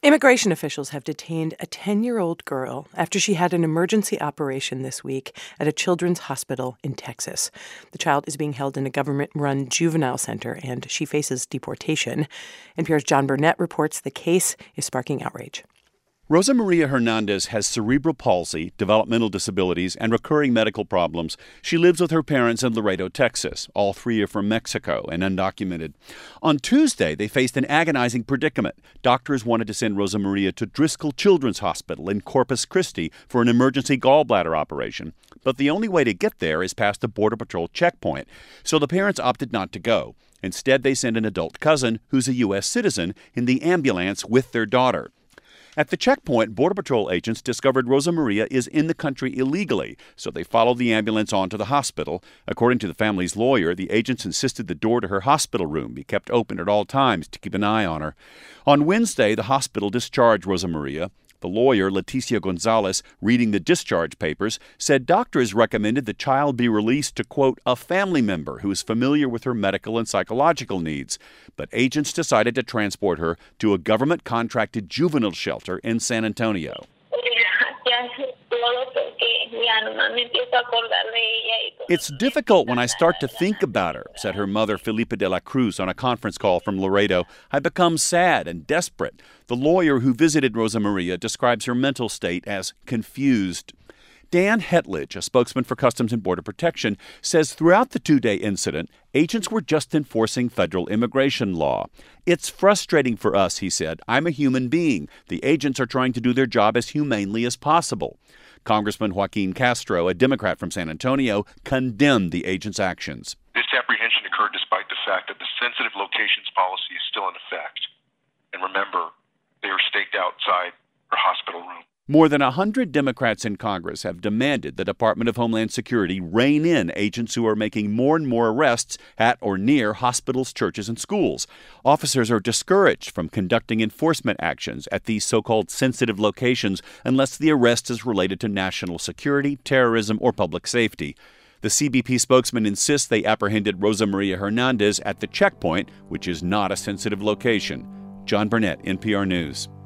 Immigration officials have detained a 10-year-old girl after she had an emergency operation this week at a children's hospital in Texas. The child is being held in a government-run juvenile center, and she faces deportation. NPR's John Burnett reports the case is sparking outrage. Rosa Maria Hernandez has cerebral palsy, developmental disabilities, and recurring medical problems. She lives with her parents in Laredo, Texas. All three are from Mexico and undocumented. On Tuesday, they faced an agonizing predicament. Doctors wanted to send Rosa Maria to Driscoll Children's Hospital in Corpus Christi for an emergency gallbladder operation. But the only way to get there is past a Border Patrol checkpoint, so the parents opted not to go. Instead, they sent an adult cousin, who's a U.S. citizen, in the ambulance with their daughter. At the checkpoint, Border Patrol agents discovered Rosa Maria is in the country illegally, so they followed the ambulance on to the hospital. According to the family's lawyer, the agents insisted the door to her hospital room be kept open at all times to keep an eye on her. On Wednesday, the hospital discharged Rosa Maria. The lawyer, Leticia Gonzalez, reading the discharge papers, said doctors recommended the child be released to, quote, a family member who is familiar with her medical and psychological needs. But agents decided to transport her to a government-contracted juvenile shelter in San Antonio. It's difficult when I start to think about her, said her mother, Felipe de la Cruz, on a conference call from Laredo. I become sad and desperate. The lawyer who visited Rosa Maria describes her mental state as confused. Dan Hetledge, a spokesman for Customs and Border Protection, says throughout the two-day incident, agents were just enforcing federal immigration law. It's frustrating for us, he said. I'm a human being. The agents are trying to do their job as humanely as possible. Congressman Joaquin Castro, a Democrat from San Antonio, condemned the agents' actions. This apprehension occurred despite the fact that the sensitive locations policy is still in effect. And remember, they were staked outside her hospital room. More than 100 Democrats in Congress have demanded the Department of Homeland Security rein in agents who are making more and more arrests at or near hospitals, churches, and schools. Officers are discouraged from conducting enforcement actions at these so-called sensitive locations unless the arrest is related to national security, terrorism, or public safety. The CBP spokesman insists they apprehended Rosa Maria Hernandez at the checkpoint, which is not a sensitive location. John Burnett, NPR News.